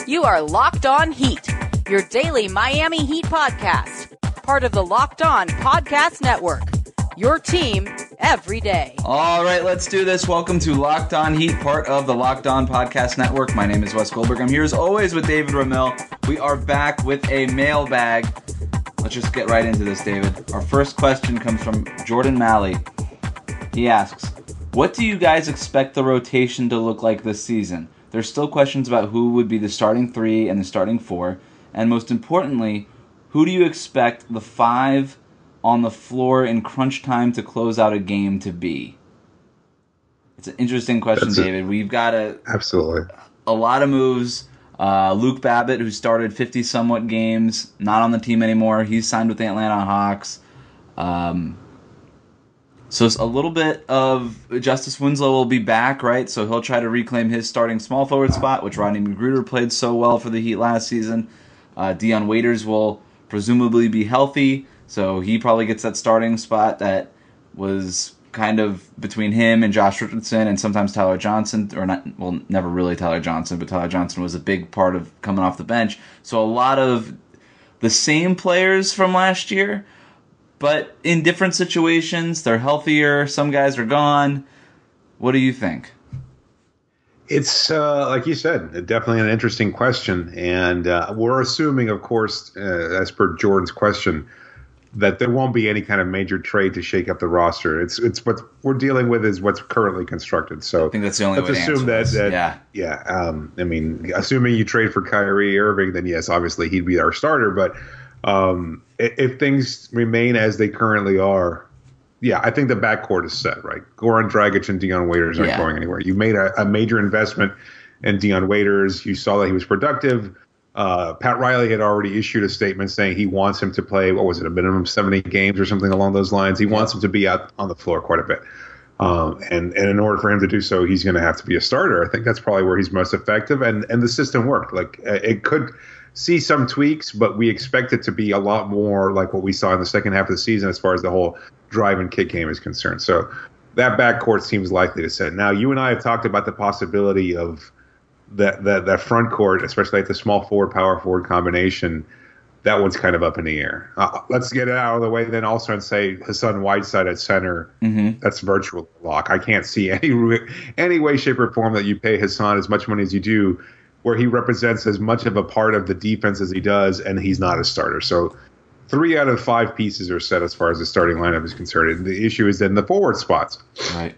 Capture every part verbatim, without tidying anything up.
You are Locked On Heat, your daily Miami Heat podcast. Part of the Locked On Podcast Network, your team every day. All right, let's do this. Welcome to Locked On Heat, part of the Locked On Podcast Network. My name is Wes Goldberg. I'm here as always with David Ramil. We are back with a mailbag. Let's just get right into this, David. Our first question comes from Jordan Malley. He asks, what do you guys expect the rotation to look like this season? There's still questions about who would be the starting three and the starting four. And most importantly, who do you expect the five on the floor in crunch time to close out a game to be? It's an interesting question, That's David. A, We've got a, absolutely a lot of moves. Uh, Luke Babbitt, who started fifty-somewhat games, not on the team anymore. He's signed with the Atlanta Hawks. Um, so it's a little bit of Justice Winslow will be back, right? So he'll try to reclaim his starting small forward spot, which Rodney McGruder played so well for the Heat last season. Uh, Dion Waiters will presumably be healthy, so he probably gets that starting spot that was kind of between him and Josh Richardson and sometimes Tyler Johnson, or not, well, never really Tyler Johnson, but Tyler Johnson was a big part of coming off the bench. So a lot of the same players from last year, but in different situations. They're healthier. Some guys are gone. What do you think? It's, uh, like you said, definitely an interesting question. And uh, we're assuming, of course, uh, as per Jordan's question, that there won't be any kind of major trade to shake up the roster. It's it's what we're dealing with is what's currently constructed. So I think that's the only let's way to assume answer that, this. that yeah, yeah. Um, I mean, assuming you trade for Kyrie Irving, then yes, obviously he'd be our starter. But um, if, if things remain as they currently are, yeah, I think the backcourt is set. Right, Goran Dragic and Dion Waiters aren't yeah. going anywhere. You made a, a major investment in Dion Waiters. You saw that he was productive. Uh, Pat Riley had already issued a statement saying he wants him to play, what was it, a minimum seventy games or something along those lines. He wants him to be out on the floor quite a bit. Um, and, and in order for him to do so, he's going to have to be a starter. I think that's probably where he's most effective. And, and the system worked. Like uh, it could see some tweaks, but we expect it to be a lot more like what we saw in the second half of the season as far as the whole drive and kick game is concerned. So that backcourt seems likely to set. Now, you and I have talked about the possibility of That, that that front court, especially like the small forward, power forward combination, that one's kind of up in the air. Uh, let's get it out of the way then also and say Hassan Whiteside at center, mm-hmm. that's virtual lock. I can't see any any way, shape, or form that you pay Hassan as much money as you do where he represents as much of a part of the defense as he does, and he's not a starter. So three out of five pieces are set as far as the starting lineup is concerned. And the issue is then the forward spots. Right.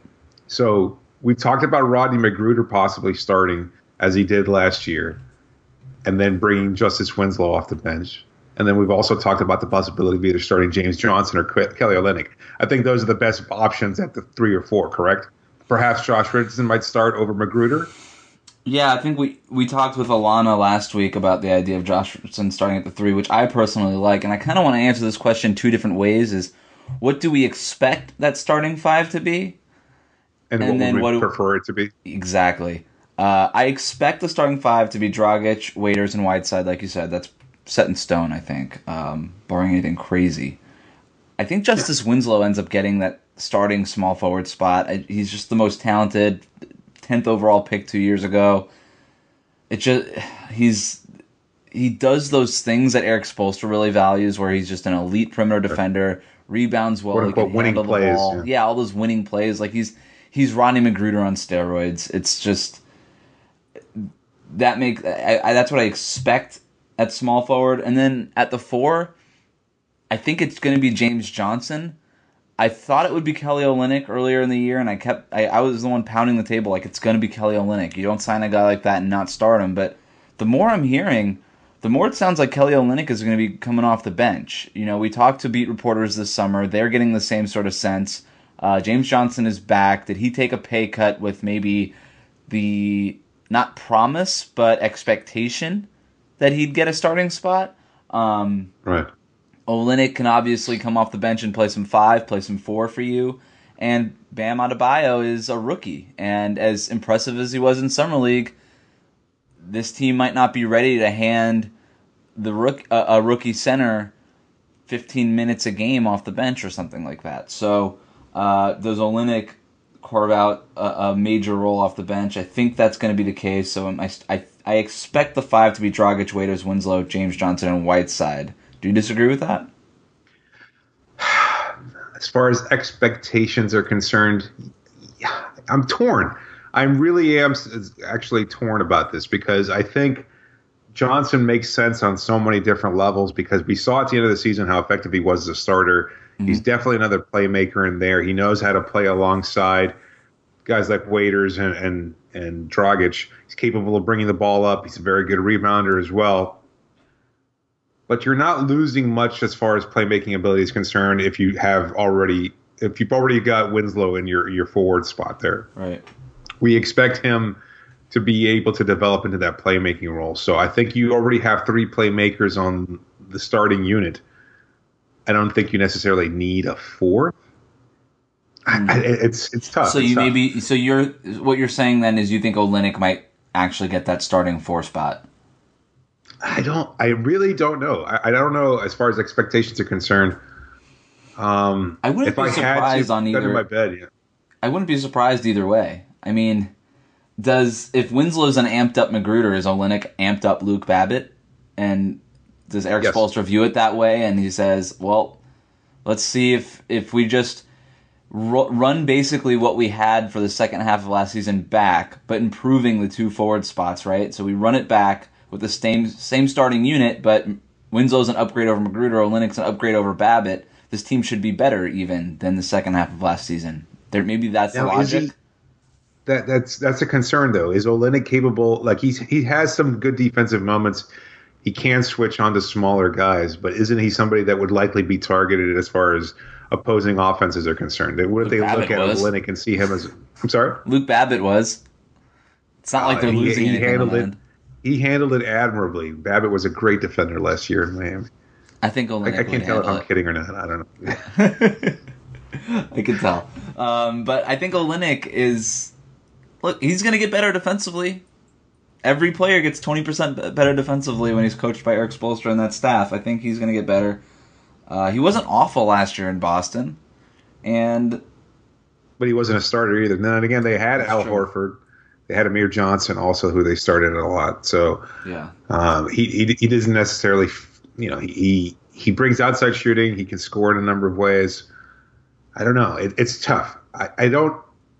So we talked about Rodney McGruder possibly starting as he did last year, and then bringing Justice Winslow off the bench. And then we've also talked about the possibility of either starting James Johnson or Kelly Olynyk. I think those are the best options at the three or four, correct? Perhaps Josh Richardson might start over McGruder? Yeah, I think we, we talked with Alana last week about the idea of Josh Richardson starting at the three, which I personally like. And I kind of want to answer this question two different ways, is what do we expect that starting five to be? And, and what then would we what prefer it to be? Exactly. Uh, I expect the starting five to be Dragic, Waiters, and Whiteside, like you said. That's set in stone, I think, um, barring anything crazy. I think Justice yeah. Winslow ends up getting that starting small forward spot. I, he's just the most talented, tenth overall pick two years ago. It just he's he does those things that Eric Spoelstra really values, where he's just an elite perimeter defender, rebounds well, he can handle the plays, ball. Yeah. yeah, all those winning plays. Like he's he's Rodney McGruder on steroids. It's just. That make I, I, that's what I expect at small forward, and then at the four, I think it's going to be James Johnson. I thought it would be Kelly Olynyk earlier in the year, and I kept I, I was the one pounding the table like it's going to be Kelly Olynyk. You don't sign a guy like that and not start him. But the more I'm hearing, the more it sounds like Kelly Olynyk is going to be coming off the bench. You know, we talked to beat reporters this summer; they're getting the same sort of sense. Uh, James Johnson is back. Did he take a pay cut with maybe the not promise, but expectation that he'd get a starting spot? Um, right. Olynyk can obviously come off the bench and play some five, play some four for you. And Bam Adebayo is a rookie. And as impressive as he was in Summer League, this team might not be ready to hand the rook, uh, a rookie center fifteen minutes a game off the bench or something like that. So uh, those Olynyk carve out a, a major role off the bench. I think that's going to be the case. So I, I, I expect the five to be Dragic, Waiters, Winslow, James Johnson, and Whiteside. Do you disagree with that? As far as expectations are concerned, I'm torn. I really am actually torn about this because I think Johnson makes sense on so many different levels because we saw at the end of the season how effective he was as a starter. Mm-hmm. He's definitely another playmaker in there. He knows how to play alongside guys like Waiters and, and, and Dragic. He's capable of bringing the ball up. He's a very good rebounder as well. But you're not losing much as far as playmaking ability is concerned if you have already if you've already got Winslow in your, your forward spot there. Right. We expect him to be able to develop into that playmaking role. So I think you already have three playmakers on the starting unit. I don't think you necessarily need a fourth. Mm. I, I, it's it's tough. So it's you tough. maybe so you're what you're saying then is you think Olynyk might actually get that starting four spot. I don't. I really don't know. I, I don't know as far as expectations are concerned. Um, I wouldn't if be I surprised had to, on either. Under my bed, yeah. I wouldn't be surprised either way. I mean, does if Winslow's an amped up Magruder, is Olynyk amped up Luke Babbitt? And does Eric Yes. Spoelstra view it that way? And he says, well, let's see if if we just ru- run basically what we had for the second half of last season back, but improving the two forward spots, right? So we run it back with the same same starting unit, but Winslow's an upgrade over Magruder, Olynyk's an upgrade over Babbitt. This team should be better even than the second half of last season. There, maybe that's Now, the is logic. he- That that's that's a concern though. Is Olynyk capable? Like he's he has some good defensive moments. He can switch onto smaller guys, but isn't he somebody that would likely be targeted as far as opposing offenses are concerned? What if Luke they Babbitt look at was. Olynyk and see him as? I'm sorry. Luke Babbitt was. It's not like Uh, they're he, losing he anything handled on that it. end. He handled it admirably. Babbitt was a great defender last year in Miami. I think Olynyk I, I would can't tell if handle I'm it. kidding or not. I don't know. I can tell. Um, but I think Olynyk is... Look, he's going to get better defensively. Every player gets twenty percent better defensively when he's coached by Eric Spoelstra and that staff. I think he's going to get better. Uh, he wasn't awful last year in Boston. And... But he wasn't a starter either. And then again, they had That's Al true. Horford. They had Amir Johnson also, who they started a lot. So Yeah. um, he, he he doesn't necessarily, you know, he he brings outside shooting. He can score in a number of ways. I don't know. It, it's tough. I, I don't.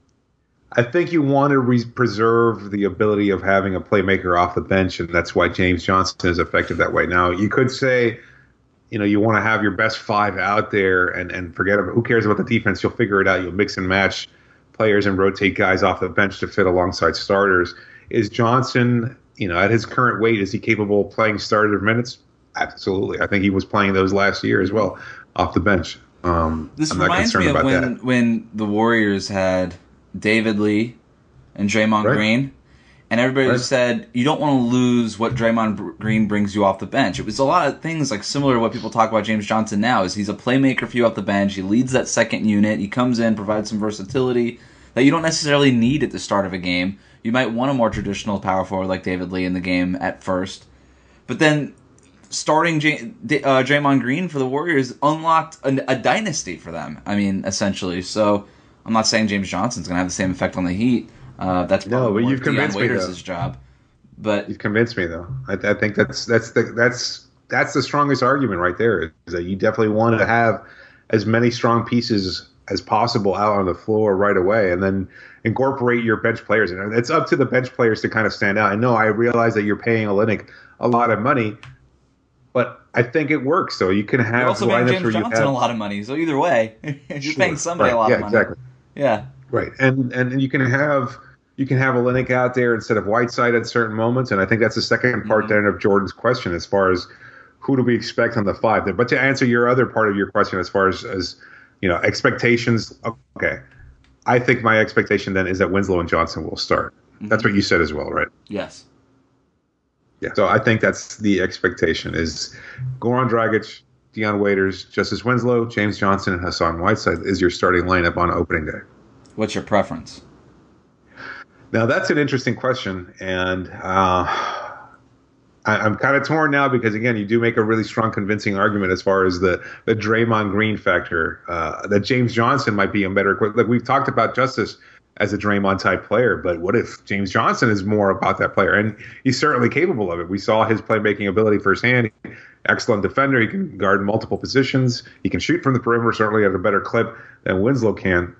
I think you want to re- preserve the ability of having a playmaker off the bench, and that's why James Johnson is effective that way. Now, you could say, you know, you want to have your best five out there and, and forget about who cares about the defense. You'll figure it out. You'll mix and match players and rotate guys off the bench to fit alongside starters. Is Johnson, you know, at his current weight, is he capable of playing starter minutes? Absolutely. I think he was playing those last year as well off the bench. Um, This I'm not reminds concerned me of about when, that. when the Warriors had David Lee and Draymond Right. Green, and everybody Right. said, you don't want to lose what Draymond Br- Green brings you off the bench. It was a lot of things like similar to what people talk about James Johnson now, is he's a playmaker for you off the bench. He leads that second unit. He comes in, provides some versatility that you don't necessarily need at the start of a game. You might want a more traditional power forward like David Lee in the game at first. But then starting J- D- uh, Draymond Green for the Warriors unlocked a, a dynasty for them. I mean, essentially. So I'm not saying James Johnson's going to have the same effect on the Heat. Uh, that's No, probably but more you've Dion convinced me, Waiters' though. job. But You've convinced me, though. I, I think that's that's the that's that's the strongest argument right there. Is that you definitely want to have as many strong pieces as possible out on the floor right away, and then incorporate your bench players. And it's up to the bench players to kind of stand out. I know I realize that you're paying Olynyk a lot of money, but I think it works. So you can have you're also paying lineups James where you Johnson have a lot of money. So either way, you're Sure. paying somebody Right. a lot yeah, of money. exactly. Yeah. Right, and and you can have you can have Olynyk out there instead of Whiteside at certain moments, and I think that's the second part Mhm. then of Jordan's question as far as who do we expect on the five. But to answer your other part of your question, as far as as you know expectations, okay, I think my expectation then is that Winslow and Johnson will start. That's what you said as well, right? Yes. Yeah. So I think that's the expectation is Goran Dragic, Dion Waiters, Justice Winslow, James Johnson, and Hassan Whiteside is your starting lineup on opening day. What's your preference? Now, that's an interesting question, and uh, I, I'm kind of torn now because, again, you do make a really strong, convincing argument as far as the, the Draymond Green factor, uh, that James Johnson might be a better – like we've talked about Justice as a Draymond type player. But what if James Johnson is more about that player? And he's certainly capable of it. We saw his playmaking ability firsthand. Excellent defender. He can guard multiple positions. He can shoot from the perimeter, certainly at a better clip than Winslow can.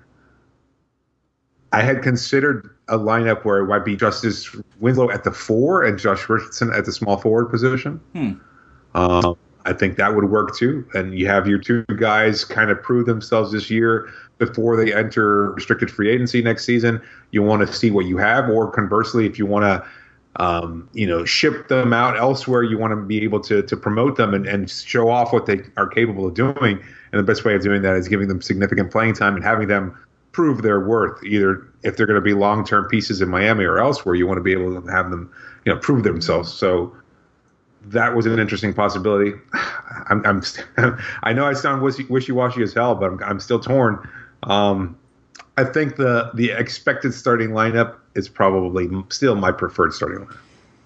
I had considered a lineup where it might be Justice Winslow at the four and Josh Richardson at the small forward position. Hmm. Um, I think that would work too. And you have your two guys kind of prove themselves this year before they enter restricted free agency next season. You want to see what you have, or conversely, if you want to, um, you know, ship them out elsewhere, you want to be able to to promote them and, and show off what they are capable of doing. And the best way of doing that is giving them significant playing time and having them prove their worth. Either if they're going to be long-term pieces in Miami or elsewhere, you want to be able to have them, you know, prove themselves. So that was an interesting possibility. I'm, I'm I know I sound wishy-washy as hell, but I'm, I'm still torn. Um, I think the the expected starting lineup is probably still my preferred starting lineup.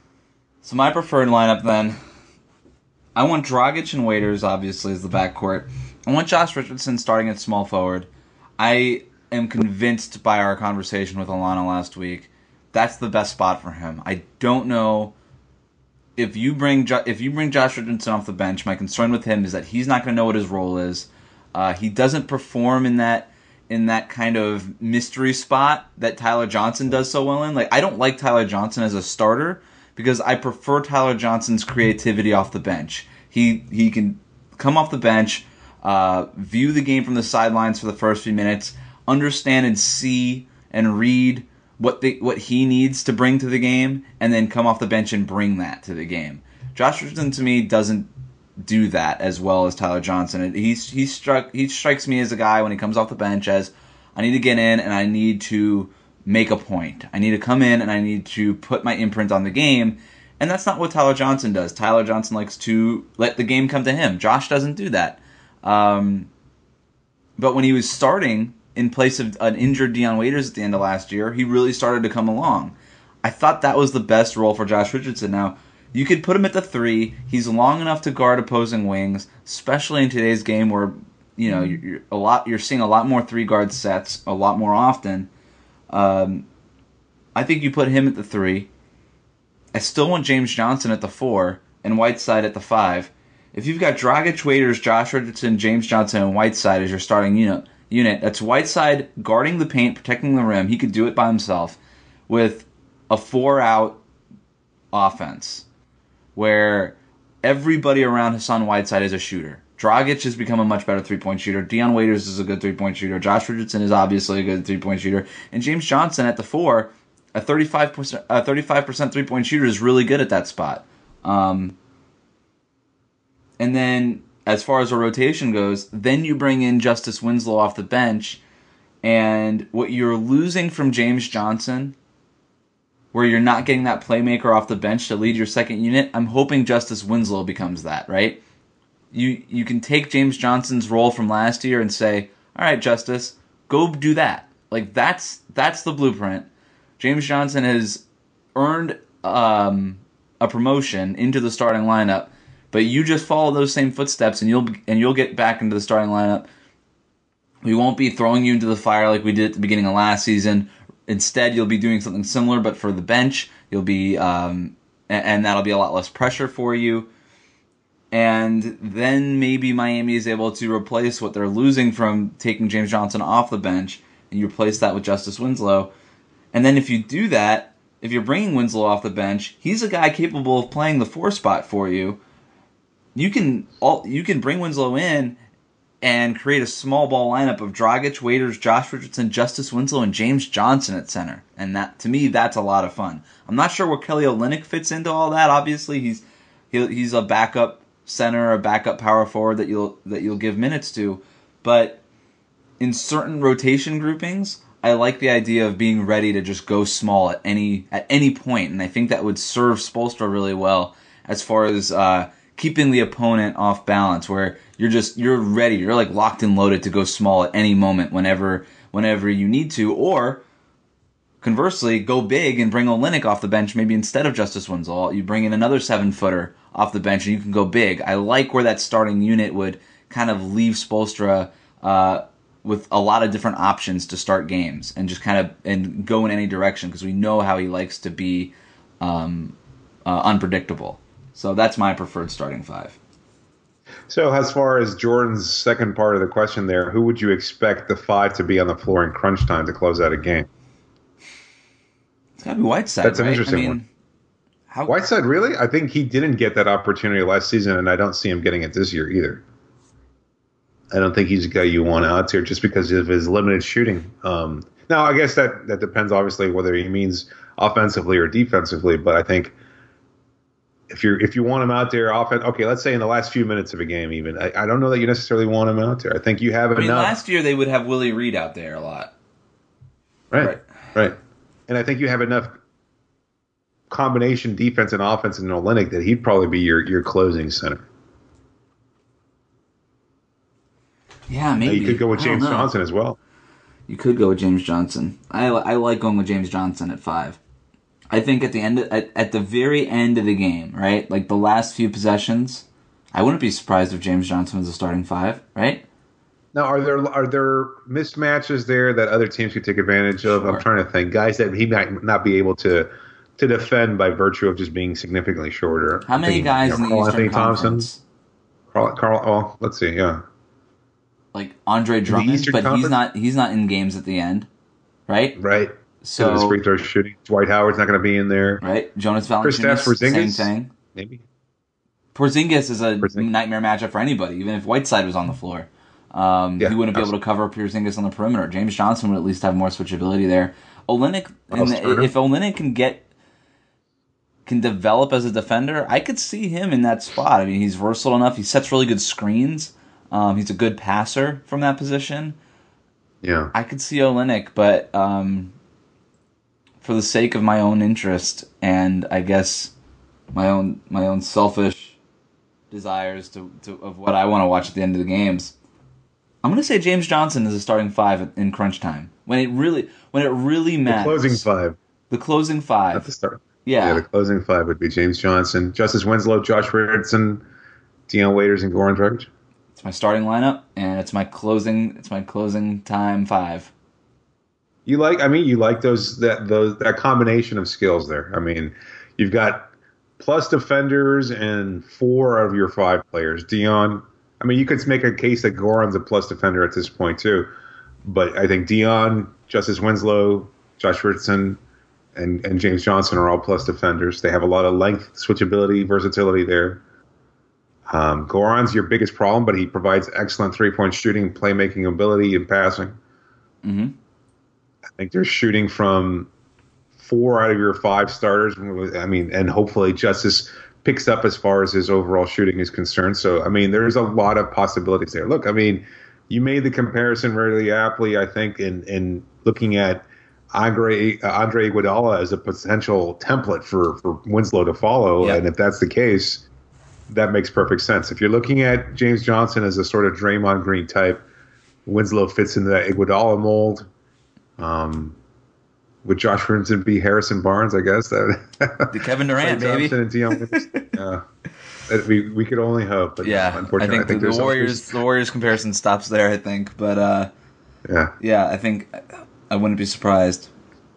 So my preferred lineup then, I want Dragic and Waiters, obviously, as the backcourt. I want Josh Richardson starting at small forward. I am convinced by our conversation with Alana last week, that's the best spot for him. I don't know if you bring jo- if you bring Josh Richardson off the bench. My concern with him is that he's not going to know what his role is. Uh, he doesn't perform in that in that kind of mystery spot that Tyler Johnson does so well in. Like, I don't like Tyler Johnson as a starter because I prefer Tyler Johnson's creativity off the bench. He he can come off the bench, uh, view the game from the sidelines for the first few minutes, understand and see and read what the, what he needs to bring to the game, and then come off the bench and bring that to the game. Josh Richardson, to me, doesn't do that as well as Tyler Johnson. He's he struck he strikes me as a guy when he comes off the bench as, I need to get in and I need to make a point. I need to come in and I need to put my imprint on the game. And that's not what Tyler Johnson does. Tyler Johnson likes to let the game come to him. Josh doesn't do that. Um, but when he was starting in place of an injured Dion Waiters at the end of last year, he really started to come along. I thought that was the best role for Josh Richardson. Now, you could put him at the three. He's long enough to guard opposing wings, especially in today's game where, you know, you're a lot. You're seeing a lot more three guard sets a lot more often. Um, I think you put him at the three. I still want James Johnson at the four and Whiteside at the five. If you've got Dragic, Waiters, Josh Richardson, James Johnson, and Whiteside as your starting unit, unit, that's Whiteside guarding the paint, protecting the rim. He could do it by himself with a four-out offense where everybody around Hassan Whiteside is a shooter. Dragic has become a much better three-point shooter. Dion Waiters is a good three-point shooter. Josh Richardson is obviously a good three-point shooter. And James Johnson at the four, a thirty-five percent, a thirty-five percent three-point shooter, is really good at that spot. Um, and then as far as a rotation goes, then you bring in Justice Winslow off the bench, and what you're losing from James Johnson, where you're not getting that playmaker off the bench to lead your second unit, I'm hoping Justice Winslow becomes that, right? You you can take James Johnson's role from last year and say, all right, Justice, go do that. Like, that's that's the blueprint. James Johnson has earned um, a promotion into the starting lineup, but you just follow those same footsteps and you'll and you'll get back into the starting lineup. We won't be throwing you into the fire like we did at the beginning of last season. Instead, you'll be doing something similar, but for the bench. You'll be, um, and, and that'll be a lot less pressure for you. And then maybe Miami is able to replace what they're losing from taking James Johnson off the bench, and you replace that with Justice Winslow. And then if you do that, if you're bringing Winslow off the bench, he's a guy capable of playing the four spot for you. You can all you can bring Winslow in and create a small ball lineup of Dragic, Waiters, Josh Richardson, Justice Winslow, and James Johnson at center. And that, to me, that's a lot of fun. I'm not sure where Kelly Olynyk fits into all that. Obviously, he's he, he's a backup center, a backup power forward that you'll that you'll give minutes to. But in certain rotation groupings, I like the idea of being ready to just go small at any at any point, and I think that would serve Spoelstra really well as far as uh, keeping the opponent off balance, where you're just you're ready, you're like locked and loaded to go small at any moment, whenever whenever you need to, or conversely, go big and bring Olynyk off the bench, maybe instead of Justice Winslow. You bring in another seven footer off the bench, and you can go big. I like where that starting unit would kind of leave Spoelstra uh, with a lot of different options to start games and just kind of and go in any direction because we know how he likes to be um, uh, unpredictable. So that's my preferred starting five. So as far as Jordan's second part of the question there, who would you expect the five to be on the floor in crunch time to close out a game? It's got to be Whiteside. That's an right? interesting I mean, one. How... Whiteside, really? I think he didn't get that opportunity last season, and I don't see him getting it this year either. I don't think he's a guy you want out there just because of his limited shooting. Um, now, I guess that, that depends, obviously, whether he means offensively or defensively, but I think if you're if you want him out there, offense, okay, let's say in the last few minutes of a game even, I, I don't know that you necessarily want him out there. I think you have I mean, enough. last year they would have Willie Reed out there a lot. Right, right, right. And I think you have enough combination defense and offense in Olynyk that he'd probably be your, your closing center. Yeah, maybe. Now you could go with James Johnson as well. You could go with James Johnson. I, I like going with James Johnson at five. I think at the end, of, at, at the very end of the game, right, like the last few possessions, I wouldn't be surprised if James Johnson was a starting five, right? Now, are there are there mismatches there that other teams could take advantage of? Sure. I'm trying to think. Guys that he might not be able to to defend by virtue of just being significantly shorter. How many thinking, guys you know, in the Carl Eastern Anthony Conference? Thompson, Carl, Carl, oh, let's see, yeah. Like Andre Drummond, Eastern but Conference? he's not he's not in games at the end, right? Right. So the free throw shooting. Dwight Howard's not going to be in there. Right. Jonas Kristaps Valanciunas, same Porzingis? thing. Maybe. Porzingis is a Porzingis. nightmare matchup for anybody, even if Whiteside was on the floor. Um, Yeah, he wouldn't be able absolutely. to cover Porzingis on the perimeter. James Johnson would at least have more switchability there. Olynyk, Miles and Turner. if Olynyk can get can develop as a defender, I could see him in that spot. I mean, he's versatile enough. He sets really good screens. Um, he's a good passer from that position. Yeah. I could see Olynyk, but um, for the sake of my own interest and I guess my own my own selfish desires to, to of what I want to watch at the end of the games, I'm going to say James Johnson is a starting five in crunch time when it really when it really The matters. closing five. The closing five. At the start. Yeah. Yeah, the closing five would be James Johnson, Justice Winslow, Josh Richardson, Deion Waiters, and Goran Dragic. It's my starting lineup, and it's my closing. It's my closing time five. You like, I mean, you like those that those that combination of skills there. I mean, you've got plus defenders and four of your five players. Dion, I mean, you could make a case that Goran's a plus defender at this point too, but I think Dion, Justice Winslow, Josh Richardson, and and James Johnson are all plus defenders. They have a lot of length, switchability, versatility there. Um, Goran's your biggest problem, but he provides excellent three-point shooting, playmaking ability, and passing. Mm-hmm. I think they're shooting from four out of your five starters. I mean, and hopefully Justice picks up as far as his overall shooting is concerned. So, I mean, there's a lot of possibilities there. Look, I mean, you made the comparison really aptly, I think, in, in looking at Andre uh, Andre Iguodala as a potential template for, for Winslow to follow. Yeah. And if that's the case, that makes perfect sense. If you're looking at James Johnson as a sort of Draymond Green type, Winslow fits into that Iguodala mold. Um, with Josh Richardson be Harrison Barnes, I guess. That The Kevin Durant, Klay baby. Thompson and Deion Waiters. Yeah. That we we could only hope. But Yeah, I unfortunately, think, I think the, there's the Warriors. The Warriors comparison stops there. I think, but uh, Yeah. yeah, I think I wouldn't be surprised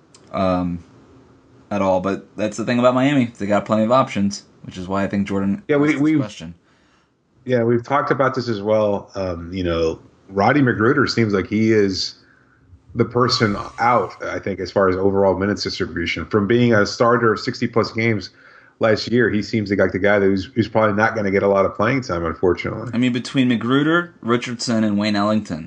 um, at all. But that's the thing about Miami; they got plenty of options, which is why I think Jordan. Yeah, we- asked this we- question. Yeah, we've talked about this as well. Um, you know, Roddy McGruder seems like he is the person out, I think, as far as overall minutes distribution. From being a starter of sixty-plus games last year, he seems like the guy who's, who's probably not going to get a lot of playing time, unfortunately. I mean, between Magruder, Richardson, and Wayne Ellington,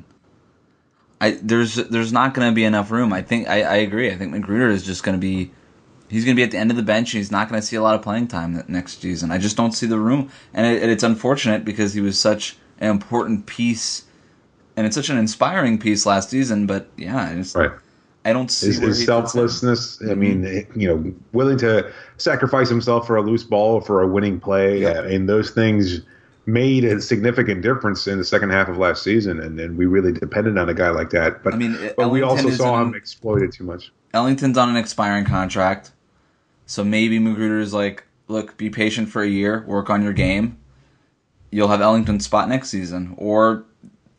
I there's there's not going to be enough room. I think I, I agree. I think Magruder is just going to be he's going to be at the end of the bench. And he's not going to see a lot of playing time next season. I just don't see the room, and it, it's unfortunate because he was such an important piece, and it's such an inspiring piece last season. But yeah, I just Right. I don't see His, where his he fits in. selflessness, I mean, you know, willing to sacrifice himself for a loose ball, for a winning play, Yeah. uh, and those things made a significant difference in the second half of last season, and, and we really depended on a guy like that. But, I mean, but we Ellington also is saw in- him exploited too much. Ellington's on an expiring contract, so maybe Magruder is like, look, be patient for a year, work on your game. You'll have Ellington's spot next season, or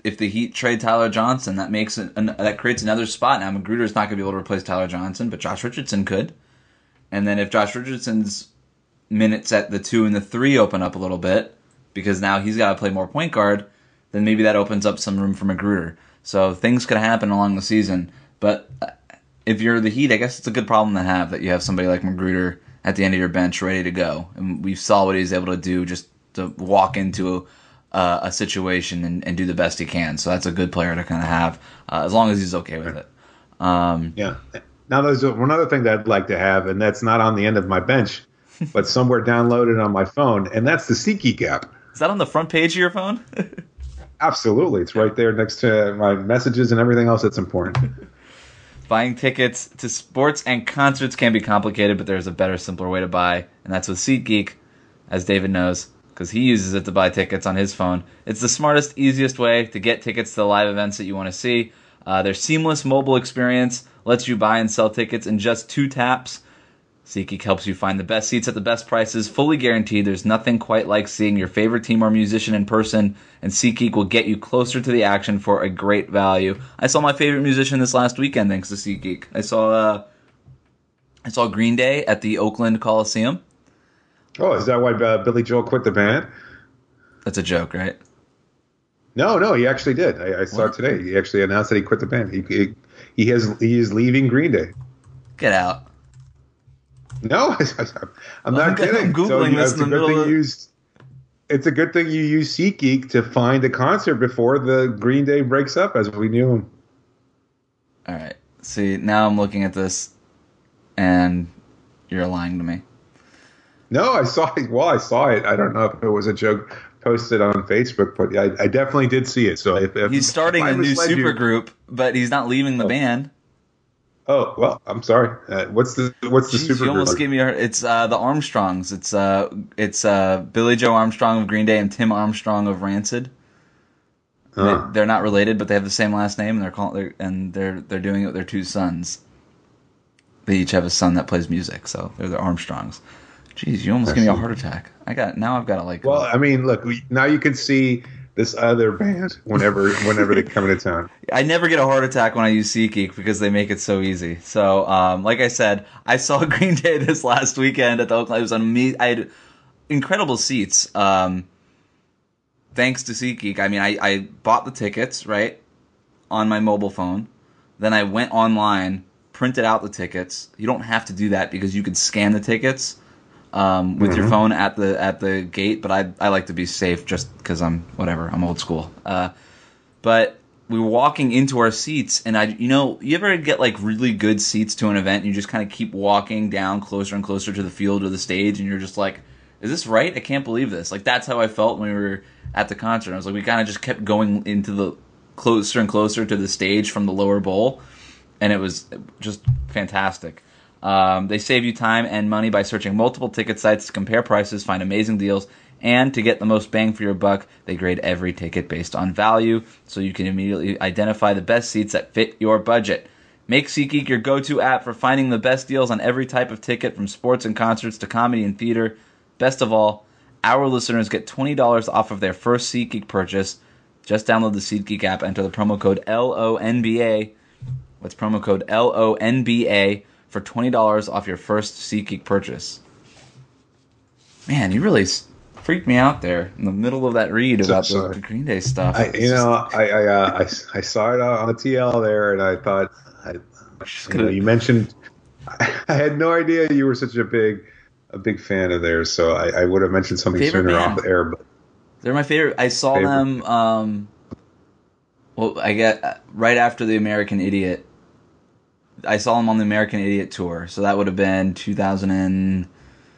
if the Heat trade Tyler Johnson, that makes it, an, that creates another spot. Now Magruder's not going to be able to replace Tyler Johnson, but Josh Richardson could. And then if Josh Richardson's minutes at the two and the three open up a little bit, because now he's got to play more point guard, then maybe that opens up some room for Magruder. So things could happen along the season. But if you're the Heat, I guess it's a good problem to have that you have somebody like Magruder at the end of your bench ready to go. And we saw what he was able to do just to walk into uh, a situation and, and do the best he can. So that's a good player to kind of have, uh, as long as he's okay with it. Um, yeah. Now, there's one other thing that I'd like to have, and that's not on the end of my bench, but somewhere downloaded on my phone, and that's the SeatGeek app. Is that on the front page of your phone? Absolutely. It's right there next to my messages and everything else that's important. Buying tickets to sports and concerts can be complicated, but there's a better, simpler way to buy, and that's with SeatGeek, as David knows, because he uses it to buy tickets on his phone. It's the smartest, easiest way to get tickets to the live events that you want to see. Uh, their seamless mobile experience lets you buy and sell tickets in just two taps. SeatGeek helps you find the best seats at the best prices, fully guaranteed. There's nothing quite like seeing your favorite team or musician in person, and SeatGeek will get you closer to the action for a great value. I saw my favorite musician this last weekend thanks to SeatGeek. I saw uh, I saw Green Day at the Oakland Coliseum. Oh, is that why uh, Billy Joel quit the band? That's a joke, right? No, no, he actually did. I, I saw it today. He actually announced that he quit the band. He he, he has he is leaving Green Day. Get out. No, I'm not I'm kidding. Googling so, you know, this it's in the a good middle thing of... you use. It's a good thing you use SeatGeek to find a concert before the Green Day breaks up, as we knew him. All right. See, now I'm looking at this, and you're lying to me. No, I saw it. Well, I saw it. I don't know if it was a joke posted on Facebook, but I, I definitely did see it. So if, if he's starting if a new super you, group, but he's not leaving the oh. band. Oh well, I'm sorry. Uh, what's the what's the Jeez, super you almost group? gave me a, it's uh, the Armstrongs. It's uh it's uh Billy Joe Armstrong of Green Day and Tim Armstrong of Rancid. Huh. They, they're not related, but they have the same last name, and they're call, they're and they're they're doing it with their two sons. They each have a son that plays music, so they're the Armstrongs. Jeez, you almost gave me a heart attack. I got now. I've got to like. Well, I mean, look. We, now you can see this other band whenever whenever they come into town. I never get a heart attack when I use SeatGeek because they make it so easy. So, um, like I said, I saw Green Day this last weekend at the Oakland. It was amazing. I had incredible seats. Um, thanks to SeatGeek. I mean, I, I bought the tickets right on my mobile phone. Then I went online, printed out the tickets. You don't have to do that because you can scan the tickets. Um, with mm-hmm. your phone at the at the gate, but I I like to be safe just because I'm whatever I'm old school. Uh, but we were walking into our seats, and I you know you ever get like really good seats to an event, and you just kind of keep walking down closer and closer to the field or the stage, and you're just like, is this right? I can't believe this. Like that's how I felt when we were at the concert. I was like, we kind of just kept going into the closer and closer to the stage from the lower bowl, and it was just fantastic. Um, they save you time and money by searching multiple ticket sites to compare prices, find amazing deals, and to get the most bang for your buck, they grade every ticket based on value, so you can immediately identify the best seats that fit your budget. Make SeatGeek your go-to app for finding the best deals on every type of ticket, from sports and concerts to comedy and theater. Best of all, our listeners get twenty dollars off of their first SeatGeek purchase. Just download the SeatGeek app, enter the promo code L O N B A. What's promo code L O N B A? For twenty dollars off your first SeatGeek purchase. Man, you really freaked me out there in the middle of that read about so, the, the Green Day stuff. I, you know, I I, uh, I I saw it on the T L there, and I thought, I, you, know, you mentioned, I, I had no idea you were such a big a big fan of theirs, so I, I would have mentioned something favorite sooner band. off the air. But they're my favorite. I saw favorite. them. Um, well, I get right after the American Idiot. I saw them on the American Idiot tour, so that would have been two thousand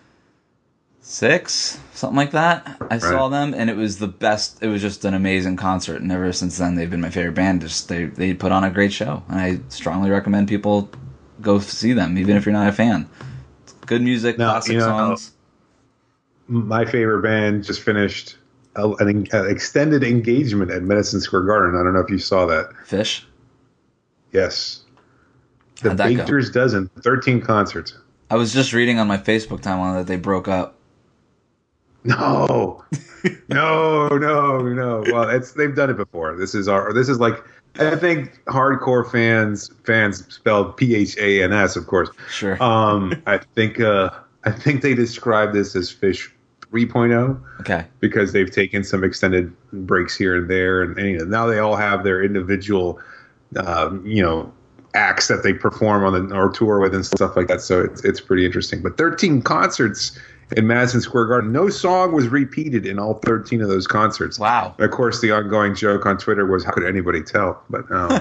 six, something like that. I right. saw them, and it was the best. It was just an amazing concert, and ever since then, they've been my favorite band. Just they they put on a great show, and I strongly recommend people go see them, even if you're not a fan. It's good music, now, classic you know, songs. My favorite band just finished a, an, an extended engagement at Madison Square Garden. I don't know if you saw that. Fish? Yes. The How'd that Baker's go? Dozen, thirteen concerts. I was just reading on my Facebook timeline that they broke up. No, no, no, no. Well, it's they've done it before. This is our. This is like I think hardcore fans fans spelled P H A N S, of course. Sure. Um, I think uh, I think they describe this as Fish three point oh. Okay. Because they've taken some extended breaks here and there, and, and you know, now they all have their individual, um, you know, acts that they perform on the or tour with and stuff like that. So it's it's pretty interesting. But thirteen concerts in Madison Square Garden. No song was repeated in all thirteen of those concerts. Wow. And of course, the ongoing joke on Twitter was, how could anybody tell? But um,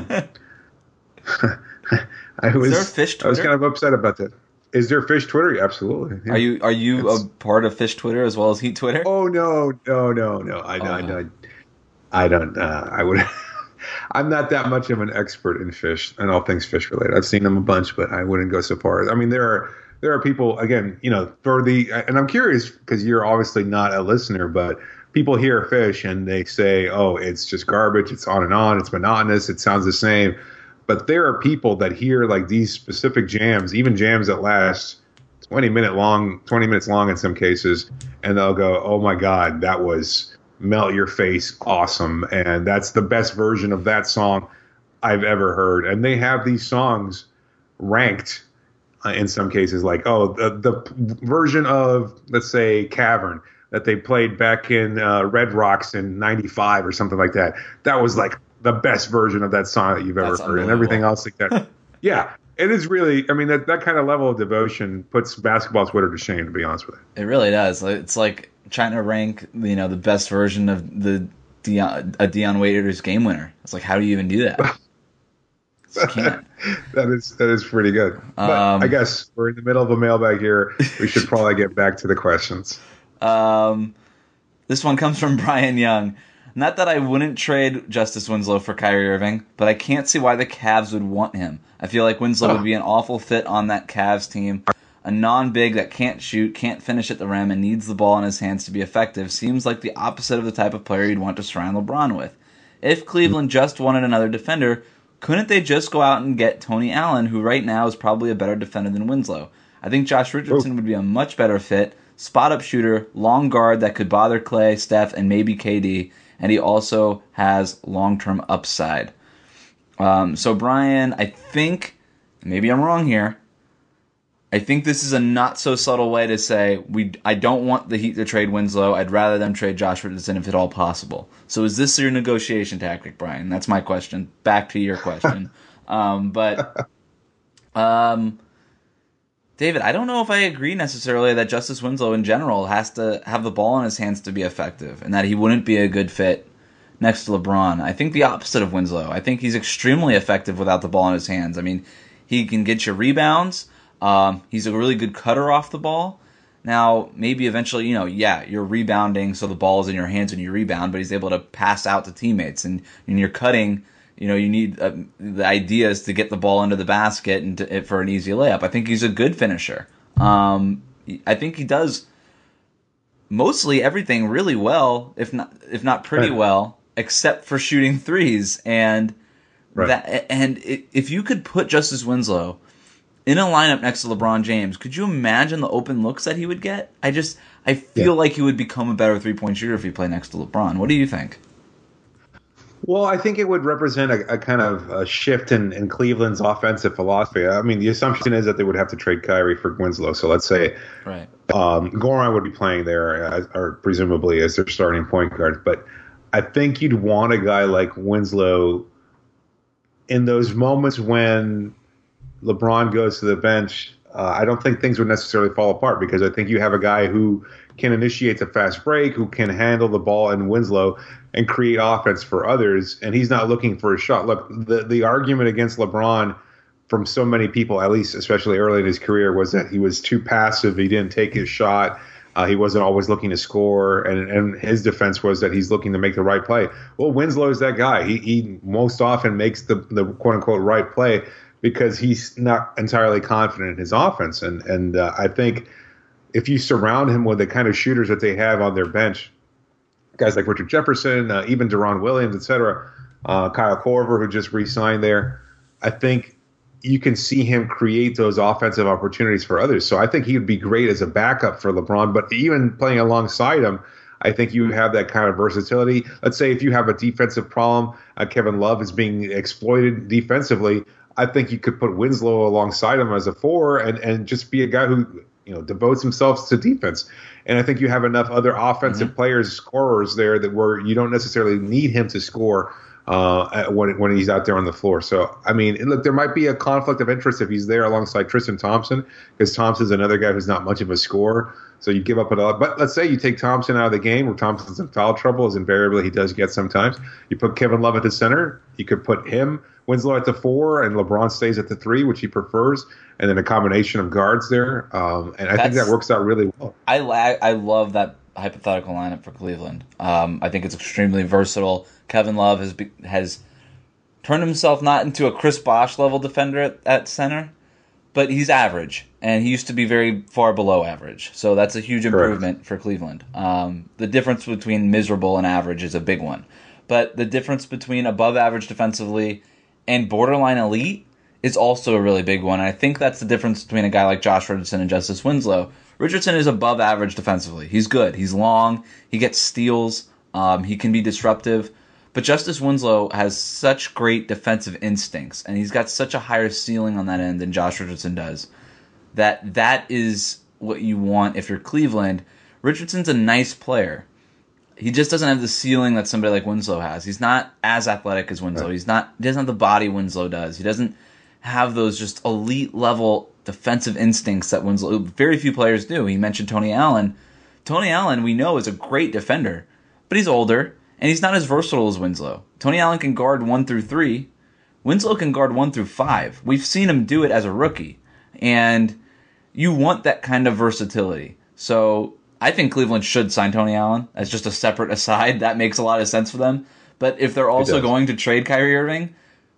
I was, Is there a Fish I was Twitter? kind of upset about that. Is there Fish Twitter? Absolutely. Yeah. Are you are you It's- a part of Fish Twitter as well as Heat Twitter? Oh no, no, no, no! I, Oh. I, I, I don't. Uh, I would. I'm not that much of an expert in fish and all things fish related. I've seen them a bunch, but I wouldn't go so far. I mean, there are there are people again, you know, for the and I'm curious because you're obviously not a listener, but people hear fish and they say, "Oh, it's just garbage. It's on and on. It's monotonous. It sounds the same." But there are people that hear like these specific jams, even jams that last twenty minute long, twenty minutes long in some cases, and they'll go, "Oh my God, that was melt your face awesome," and that's the best version of that song I've ever heard. And they have these songs ranked uh, in some cases, like, oh, the, the version of, let's say, Cavern that they played back in uh, Red Rocks in ninety-five or something like that. That was like the best version of that song that you've ever That's heard, and everything else like that. Yeah, it is really. I mean, that that kind of level of devotion puts basketball Twitter to shame, to be honest with you. It really does. It's like trying to rank, you know, the best version of the Dion, a Dion Waiters game winner. It's like, how do you even do that? Just can't. That is that is pretty good. But Um, I guess we're in the middle of a mailbag here. We should probably get back to the questions. Um, this one comes from Brian Young. Not that I wouldn't trade Justice Winslow for Kyrie Irving, but I can't see why the Cavs would want him. I feel like Winslow Oh. would be an awful fit on that Cavs team. A non-big that can't shoot, can't finish at the rim, and needs the ball in his hands to be effective seems like the opposite of the type of player you'd want to surround LeBron with. If Cleveland just wanted another defender, couldn't they just go out and get Tony Allen, who right now is probably a better defender than Winslow? I think Josh Richardson would be a much better fit. Spot-up shooter, long guard that could bother Clay, Steph, and maybe K D, and he also has long-term upside. Um, so, Brian, I think, maybe I'm wrong here, I think this is a not-so-subtle way to say, we. I don't want the Heat to trade Winslow. I'd rather them trade Josh Richardson if at all possible. So is this your negotiation tactic, Brian? That's my question. Back to your question. um, but, um, David, I don't know if I agree necessarily that Justice Winslow in general has to have the ball in his hands to be effective and that he wouldn't be a good fit next to LeBron. I think the opposite of Winslow. I think he's extremely effective without the ball in his hands. I mean, he can get you rebounds. Um, he's a really good cutter off the ball. Now, maybe eventually, you know, yeah, you're rebounding, so the ball is in your hands when you rebound, but he's able to pass out to teammates. And when you're cutting, you know, you need uh, the idea is to get the ball into the basket and to, for an easy layup. I think he's a good finisher. Um, I think he does mostly everything really well, if not if not pretty Right. well, except for shooting threes. And Right. that and it, if you could put Justice Winslow in a lineup next to LeBron James, could you imagine the open looks that he would get? I just, I feel Yeah. like he would become a better three-point shooter if he played next to LeBron. What do you think? Well, I think it would represent a, a kind of a shift in, in Cleveland's offensive philosophy. I mean, the assumption is that they would have to trade Kyrie for Winslow. So let's say Right. um, Goran would be playing there, as, or presumably as their starting point guard. But I think you'd want a guy like Winslow in those moments when LeBron goes to the bench. Uh, I don't think things would necessarily fall apart because I think you have a guy who can initiate a fast break, who can handle the ball in Winslow and create offense for others. And he's not looking for a shot. Look, the, the argument against LeBron from so many people, at least especially early in his career, was that he was too passive. He didn't take his shot. Uh, he wasn't always looking to score. And, and his defense was that he's looking to make the right play. Well, Winslow is that guy. He, he most often makes the, the quote-unquote right play because he's not entirely confident in his offense. And, and uh, I think if you surround him with the kind of shooters that they have on their bench, guys like Richard Jefferson, uh, even Deron Williams, et cetera, uh, Kyle Korver, who just re-signed there, I think you can see him create those offensive opportunities for others. So I think he would be great as a backup for LeBron, but even playing alongside him, I think you have that kind of versatility. Let's say if you have a defensive problem, uh, Kevin Love is being exploited defensively, I think you could put Winslow alongside him as a four and, and just be a guy who, you know, devotes himself to defense. And I think you have enough other offensive mm-hmm. players, scorers there that where you don't necessarily need him to score uh, when when he's out there on the floor. So, I mean, look, there might be a conflict of interest if he's there alongside Tristan Thompson, because Thompson's another guy who's not much of a scorer. So you give up a lot. But let's say you take Thompson out of the game where Thompson's in foul trouble, as invariably he does get sometimes. You put Kevin Love at the center. You could put him, Winslow, at the four, and LeBron stays at the three, which he prefers, and then a combination of guards there. Um, and I That's, think that works out really well. I I love that hypothetical lineup for Cleveland. Um, I think it's extremely versatile. Kevin Love has be, has turned himself not into a Chris Bosh level defender at, at center, but he's average, and he used to be very far below average. So that's a huge improvement Correct. for Cleveland. Um, the difference between miserable and average is a big one. But the difference between above average defensively and borderline elite is also a really big one. I think that's the difference between a guy like Josh Richardson and Justice Winslow. Richardson is above average defensively. He's good. He's long. He gets steals. Um, he can be disruptive. But Justice Winslow has such great defensive instincts, and he's got such a higher ceiling on that end than Josh Richardson does, that that is what you want if you're Cleveland. Richardson's a nice player. He just doesn't have the ceiling that somebody like Winslow has. He's not as athletic as Winslow. He's not. He doesn't have the body Winslow does. He doesn't have those just elite level defensive instincts that Winslow. Very few players do. He mentioned Tony Allen. Tony Allen, we know, is a great defender, but he's older and he's not as versatile as Winslow. Tony Allen can guard one through three. Winslow can guard one through five. We've seen him do it as a rookie, and you want that kind of versatility. So I think Cleveland should sign Tony Allen as just a separate aside. That makes a lot of sense for them. But if they're also going to trade Kyrie Irving,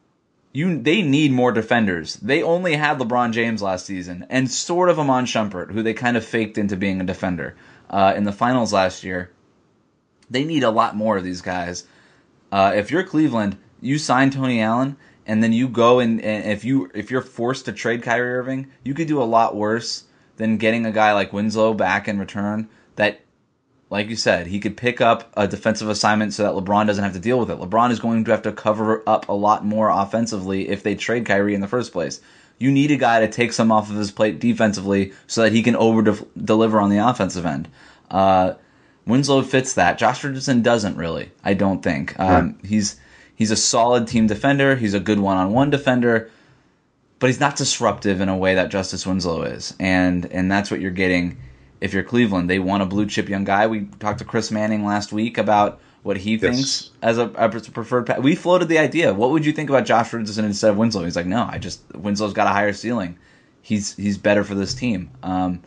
you they need more defenders. They only had LeBron James last season and sort of Iman Shumpert, who they kind of faked into being a defender uh, in the finals last year. They need a lot more of these guys. Uh, if you're Cleveland, you sign Tony Allen, and then you go and, and if you if you're forced to trade Kyrie Irving, you could do a lot worse than getting a guy like Winslow back in return that, like you said, he could pick up a defensive assignment so that LeBron doesn't have to deal with it. LeBron is going to have to cover up a lot more offensively if they trade Kyrie in the first place. You need a guy to take some off of his plate defensively so that he can over-deliver on the offensive end. Uh, Winslow fits that. Josh Richardson doesn't really, I don't think. Um, right. He's he's a solid team defender. He's a good one-on-one defender. But he's not disruptive in a way that Justice Winslow is. And and that's what you're getting if you're Cleveland. They want a blue-chip young guy. We talked to Chris Manning last week about what he yes. thinks as a, as a preferred path. We floated the idea. What would you think about Josh Richardson instead of Winslow? He's like, no, I just Winslow's got a higher ceiling. He's he's better for this team. Um,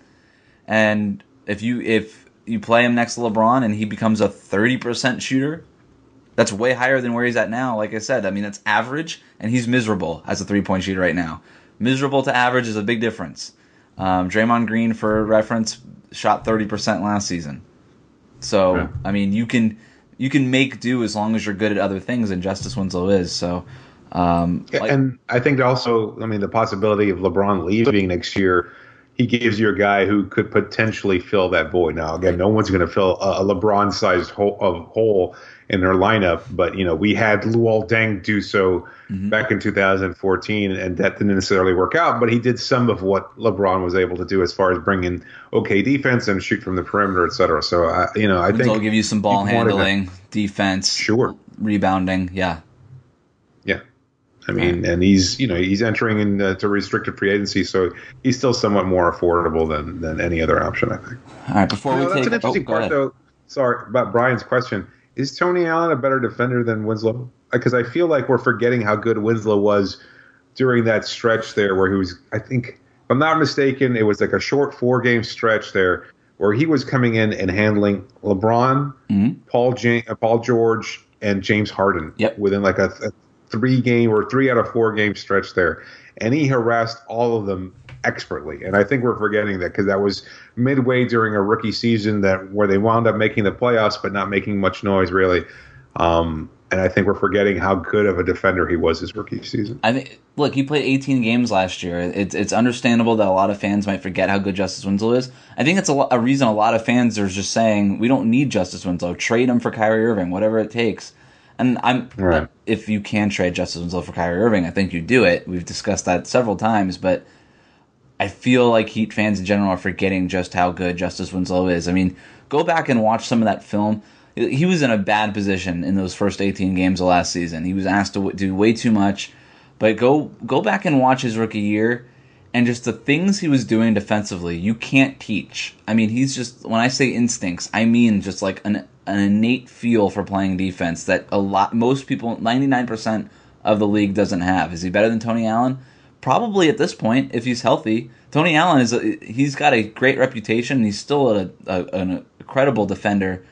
and if you if you play him next to LeBron and he becomes a thirty percent shooter, that's way higher than where he's at now. Like I said, I mean, that's average, and he's miserable as a three-point shooter right now. Miserable to average is a big difference. Um, Draymond Green, for reference, shot thirty percent last season. So, yeah. I mean, you can you can make do as long as you're good at other things, and Justice Winslow is. So, um, yeah, like, and I think also, I mean, the possibility of LeBron leaving next year, he gives you a guy who could potentially fill that void. Now, again, no one's going to fill a, a LeBron-sized hole, of hole in their lineup, but you know, we had Luol Deng do so mm-hmm. back in two thousand fourteen, and that didn't necessarily work out. But he did some of what LeBron was able to do as far as bringing okay defense and shoot from the perimeter, et cetera. So, uh, you know, I think they'll give you some ball handling, defense, sure, rebounding, yeah, yeah. I mean, and he's you know he's entering into restricted free agency, so he's still somewhat more affordable than than any other option, I think. All right, before you we know, take, that's an interesting oh, part, ahead. though. Sorry about Brian's question. Is Tony Allen a better defender than Winslow? Because I feel like we're forgetting how good Winslow was during that stretch there where he was, I think, if I'm not mistaken, it was like a short four-game stretch there where he was coming in and handling LeBron, mm-hmm. Paul, J- Paul George, and James Harden yep. within like a, a three-game or three out of four-game stretch there. And he harassed all of them expertly. And I think we're forgetting that because that was midway during a rookie season that where they wound up making the playoffs but not making much noise really. Um, and I think we're forgetting how good of a defender he was his rookie season. I think, look, he played eighteen games last year. It's it's understandable that a lot of fans might forget how good Justice Winslow is. I think it's a, a reason a lot of fans are just saying we don't need Justice Winslow. Trade him for Kyrie Irving, whatever it takes. And I'm right. if you can trade Justice Winslow for Kyrie Irving, I think you do it. We've discussed that several times, but I feel like Heat fans in general are forgetting just how good Justice Winslow is. I mean, go back and watch some of that film. He was in a bad position in those first eighteen games of last season. He was asked to do way too much. But go go back and watch his rookie year, and just the things he was doing defensively, you can't teach. I mean, he's just, when I say instincts, I mean just like an, an innate feel for playing defense that a lot, most people, ninety-nine percent of the league doesn't have. Is he better than Tony Allen? Probably at this point, if he's healthy. Tony Allen, is a, he's got a great reputation. He's still a, a, an incredible defender.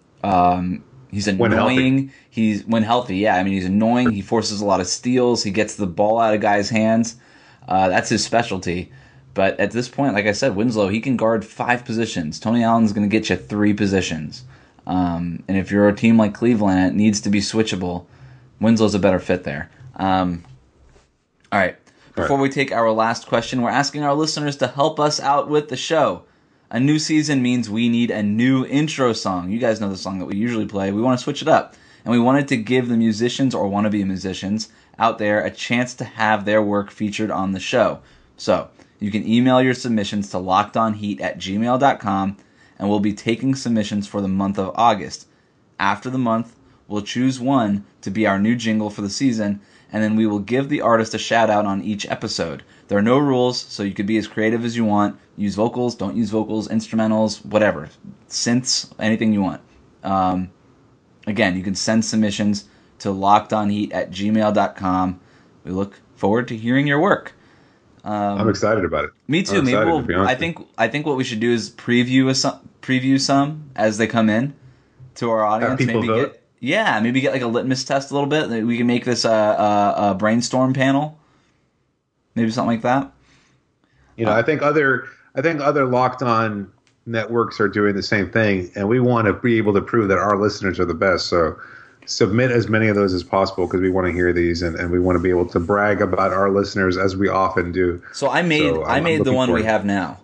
Um, he's annoying. When he's when healthy, yeah. I mean, he's annoying. He forces a lot of steals. He gets the ball out of guys' hands. Uh, that's his specialty. But at this point, like I said, Winslow, he can guard five positions. Tony Allen's going to get you three positions. Um, and if you're a team like Cleveland, it needs to be switchable. Winslow's a better fit there. Um, all right. Before we take our last question, we're asking our listeners to help us out with the show. A new season means we need a new intro song. You guys know the song that we usually play. We want to switch it up. And we wanted to give the musicians or wannabe musicians out there a chance to have their work featured on the show. So you can email your submissions to lockedonheat at gmail dot com, and we'll be taking submissions for the month of August. After the month, we'll choose one to be our new jingle for the season, and then we will give the artist a shout out on each episode. There are no rules, so you could be as creative as you want. Use vocals, don't use vocals, instrumentals, whatever. Synths, anything you want. Um, again, you can send submissions to lockedonheat at gmail dot com. We look forward to hearing your work. Um, I'm excited about it. Me too. I'm Maybe excited, we'll, I think I think what we should do is preview a, some, preview some as they come in to our audience. Have people maybe vote? Get, yeah, maybe get like a litmus test a little bit. We can make this a, a, a brainstorm panel. Maybe something like that. You know, uh, I think other I think other Locked On networks are doing the same thing, and we want to be able to prove that our listeners are the best. So submit as many of those as possible because we want to hear these, and, and we want to be able to brag about our listeners as we often do. So I made So, I I'm made the looking one we forward. have now.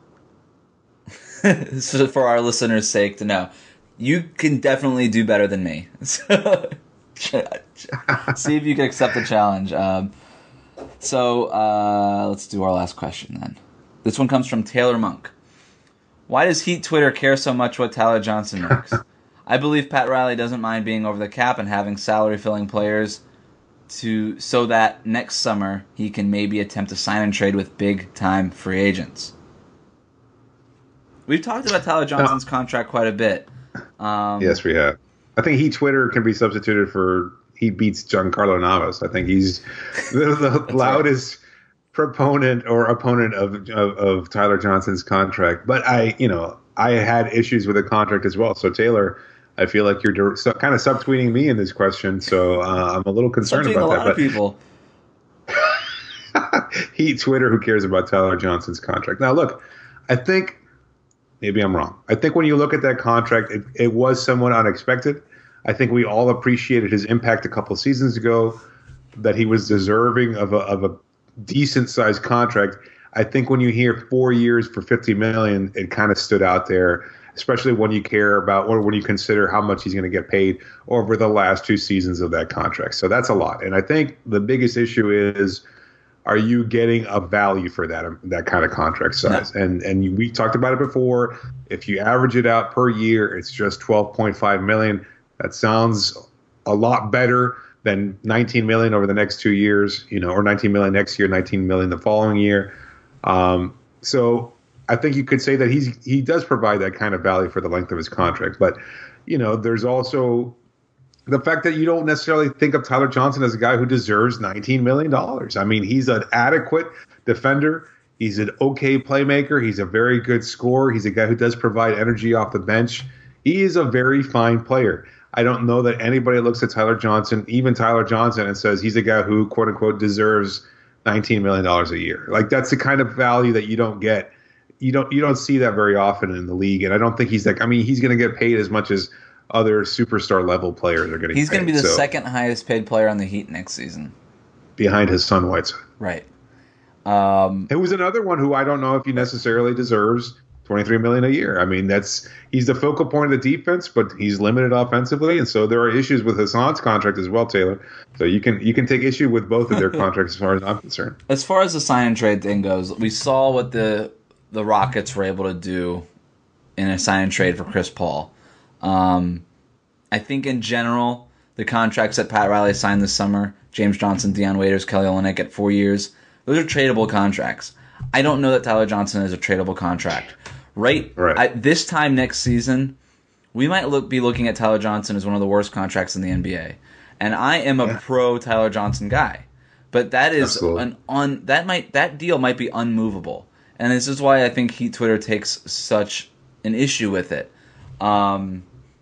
So for our listeners' sake to know, you can definitely do better than me. So see if you can accept the challenge. Um, so uh, let's do our last question then. This one comes from Taylor Monk. Why does Heat Twitter care so much what Tyler Johnson makes? I believe Pat Riley doesn't mind being over the cap and having salary-filling players to so that next summer he can maybe attempt to sign and trade with big-time free agents. We've talked about Tyler Johnson's contract quite a bit. Um, Yes, we have. I think Heat Twitter can be substituted for he beats Giancarlo Navas. I think he's the, the loudest proponent or opponent of, of of Tyler Johnson's contract. But I, you know, I had issues with the contract as well. So Taylor, I feel like you're dir- so, kind of subtweeting me in this question. So uh, I'm a little concerned Subtweeting about a that. lot But of people. Heat Twitter, who cares about Tyler Johnson's contract? Now, look, I think maybe I'm wrong. I think when you look at that contract, it, it was somewhat unexpected. I think we all appreciated his impact a couple seasons ago, that he was deserving of a, of a decent sized contract. I think when you hear four years for fifty million dollars, it kind of stood out there, especially when you care about or when you consider how much he's going to get paid over the last two seasons of that contract. So that's a lot. And I think the biggest issue is, are you getting a value for that that kind of contract size? No. And and we talked about it before. If you average it out per year, it's just twelve point five million dollars. That sounds a lot better than nineteen million dollars over the next two years, you know, or nineteen million dollars next year, nineteen million dollars the following year. Um, so I think you could say that he's he does provide that kind of value for the length of his contract. But, you know, there's also the fact that you don't necessarily think of Tyler Johnson as a guy who deserves nineteen million dollars. I mean, he's an adequate defender. He's an okay playmaker. He's a very good scorer. He's a guy who does provide energy off the bench. He is a very fine player. I don't know that anybody looks at Tyler Johnson, even Tyler Johnson, and says he's a guy who, quote unquote, deserves nineteen million dollars a year. Like, that's the kind of value that you don't get. You don't you don't see that very often in the league. And I don't think he's like, I mean, he's going to get paid as much as other superstar level players are getting He's paid. going to be the so, second highest paid player on the Heat next season. behind his son Whiteside. Right. Um, It was another one who I don't know if he necessarily deserves twenty-three million dollars a year. I mean, that's he's the focal point of the defense, but he's limited offensively, and so there are issues with Hassan's contract as well, Taylor. So you can you can take issue with both of their contracts as far as I'm concerned. As far as the sign and trade thing goes, we saw what the the Rockets were able to do in a sign and trade for Chris Paul. Um, I think in general, the contracts that Pat Riley signed this summer, James Johnson, Dion Waiters, Kelly Olynyk at four years, those are tradable contracts. I don't know that Tyler Johnson is a tradable contract. Right, right. At this time next season, we might look be looking at Tyler Johnson as one of the worst contracts in the N B A. And I am a yeah. pro Tyler Johnson guy. But that is Absolutely. an un that might that deal might be unmovable. And this is why I think Heat Twitter takes such an issue with it. Um,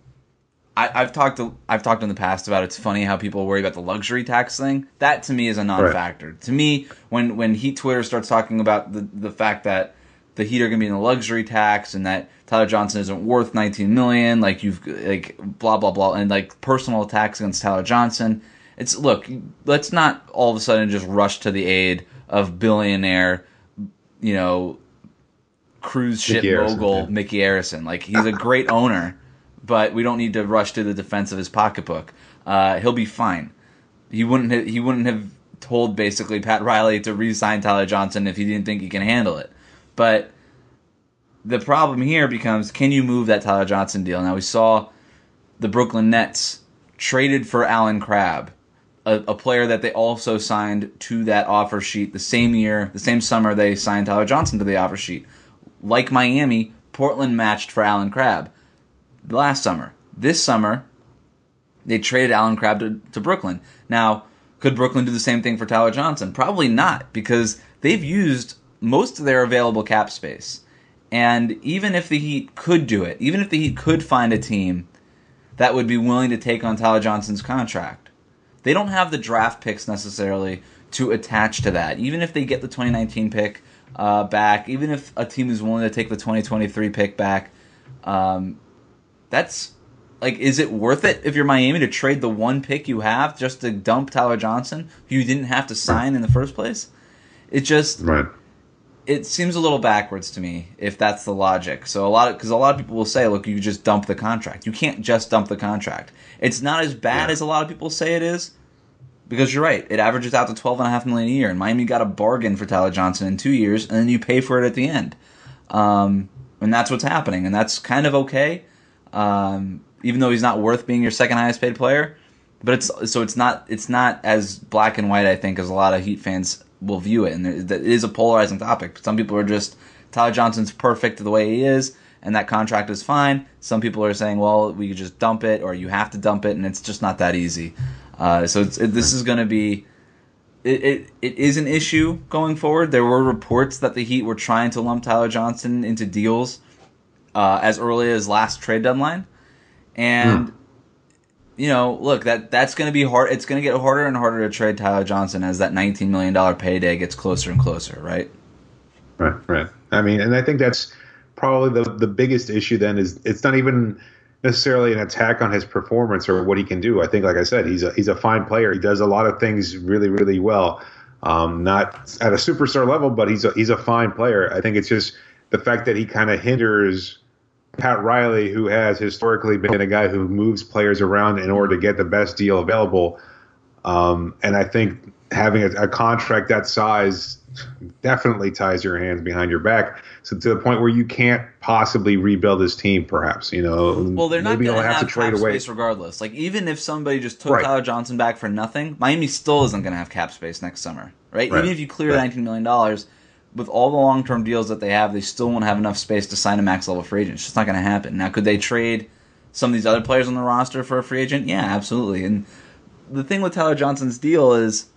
I, I've talked to, I've talked in the past about it's funny how people worry about the luxury tax thing. That to me is a non-factor. Right. To me, when when Heat Twitter starts talking about the the fact that the Heat are going to be in the luxury tax and that Tyler Johnson isn't worth nineteen million dollars, like you've like blah blah blah, and like personal attacks against Tyler Johnson. It's look, let's not all of a sudden just rush to the aid of billionaire, you know, cruise ship Mickey mogul Arison, yeah. Mickey Arison. Like he's a great owner, but we don't need to rush to the defense of his pocketbook. Uh, he'll be fine. He wouldn't have, he wouldn't have told basically Pat Riley to re-sign Tyler Johnson if he didn't think he can handle it. But the problem here becomes, can you move that Tyler Johnson deal? Now, we saw the Brooklyn Nets traded for Alan Crabb, a, a player that they also signed to that offer sheet the same year, the same summer they signed Tyler Johnson to the offer sheet. Like Miami, Portland matched for Alan Crabb last summer. This summer, they traded Alan Crabb to, to Brooklyn. Now, could Brooklyn do the same thing for Tyler Johnson? Probably not, because they've used most of their available cap space. And even if the Heat could do it, even if the Heat could find a team that would be willing to take on Tyler Johnson's contract, they don't have the draft picks necessarily to attach to that. Even if they get the twenty nineteen pick uh, back, even if a team is willing to take the twenty twenty-three pick back, um, that's like, is it worth it if you're Miami to trade the one pick you have just to dump Tyler Johnson, who you didn't have to sign in the first place? It just... Right. It seems a little backwards to me if that's the logic. So a lot of because a lot of people will say, look, you just dump the contract. You can't just dump the contract. It's not as bad yeah. as a lot of people say it is, because you're right. It averages out to twelve and a half million a year, and Miami got a bargain for Tyler Johnson in two years, and then you pay for it at the end. Um, and that's what's happening, and that's kind of okay. Um, even though he's not worth being your second highest paid player, but it's so it's not it's not as black and white, I think, as a lot of Heat fans will view it, and it is a polarizing topic. Some people are just, Tyler Johnson's perfect the way he is, and that contract is fine. Some people are saying, well, we could just dump it, or you have to dump it, and it's just not that easy. Uh, so it's, it, this is going to be, it, it it is an issue going forward. There were reports that the Heat were trying to lump Tyler Johnson into deals uh, as early as last trade deadline, and. Mm. You know, look, that that's going to be hard. It's going to get harder and harder to trade Tyler Johnson as that nineteen million dollars payday gets closer and closer, right? Right, right. I mean, and I think that's probably the the biggest issue then is it's not even necessarily an attack on his performance or what he can do. I think, like I said, he's a, he's a fine player. He does a lot of things really, really well. Um, not at a superstar level, but he's a, he's a fine player. I think it's just the fact that he kind of hinders Pat Riley, who has historically been a guy who moves players around in order to get the best deal available. Um, and I think having a, a contract that size definitely ties your hands behind your back. So to the point where you can't possibly rebuild this team, perhaps, you know, well, they're not maybe going to have, have to trade cap away. space regardless. Like, even if somebody just took Right. Tyler Johnson back for nothing, Miami still isn't going to have cap space next summer, right? Right. Even if you clear Right. nineteen million dollars, with all the long-term deals that they have, they still won't have enough space to sign a max-level free agent. It's just not going to happen. Now, could they trade some of these other players on the roster for a free agent? Yeah, absolutely. And the thing with Tyler Johnson's deal is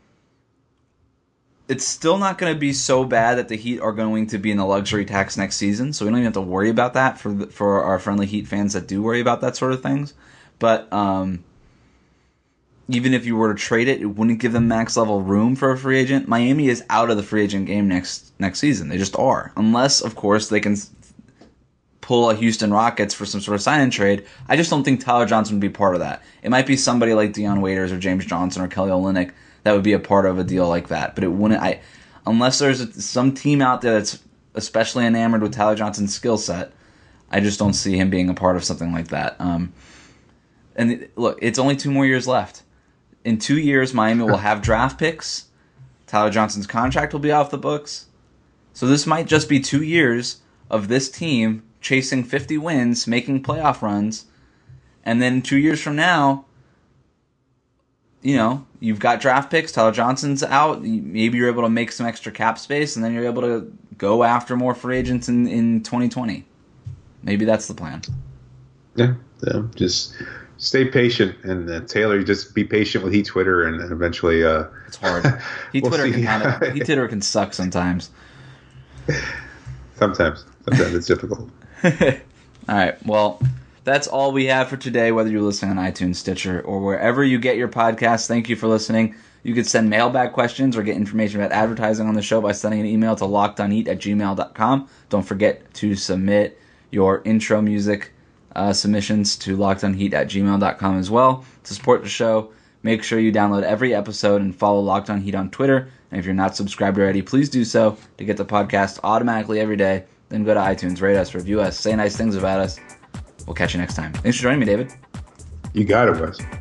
it's still not going to be so bad that the Heat are going to be in the luxury tax next season, so we don't even have to worry about that for the, for our friendly Heat fans that do worry about that sort of things. But um, even if you were to trade it, it wouldn't give them max level room for a free agent. Miami is out of the free agent game next next season. They just are, unless of course they can pull a Houston Rockets for some sort of sign and trade. I just don't think Tyler Johnson would be part of that. It might be somebody like Dion Waiters or James Johnson or Kelly Olynyk that would be a part of a deal like that. But it wouldn't. I unless there's a, some team out there that's especially enamored with Tyler Johnson's skill set, I just don't see him being a part of something like that. Um, and look, it's only two more years left. In two years, Miami will have draft picks. Tyler Johnson's contract will be off the books. So this might just be two years of this team chasing fifty wins, making playoff runs, and then two years from now, you know, you've got draft picks, Tyler Johnson's out, maybe you're able to make some extra cap space, and then you're able to go after more free agents in, in twenty twenty. Maybe that's the plan. Yeah, yeah just stay patient, and uh, Taylor, just be patient with Heat Twitter, and, and eventually... Uh, it's hard. Heat we'll Twitter can kind of, Heat Twitter can suck sometimes. Sometimes. Sometimes it's difficult. All right, well... That's all we have for today, whether you're listening on iTunes, Stitcher, or wherever you get your podcasts. Thank you for listening. You can send mailbag questions or get information about advertising on the show by sending an email to lockedonheat at gmail dot com. Don't forget to submit your intro music uh, submissions to lockedonheat at gmail dot com as well. To support the show, make sure you download every episode and follow Locked On Heat on Twitter. And if you're not subscribed already, please do so to get the podcast automatically every day. Then go to iTunes, rate us, review us, say nice things about us. We'll catch you next time. Thanks for joining me, David. You got it, Wes.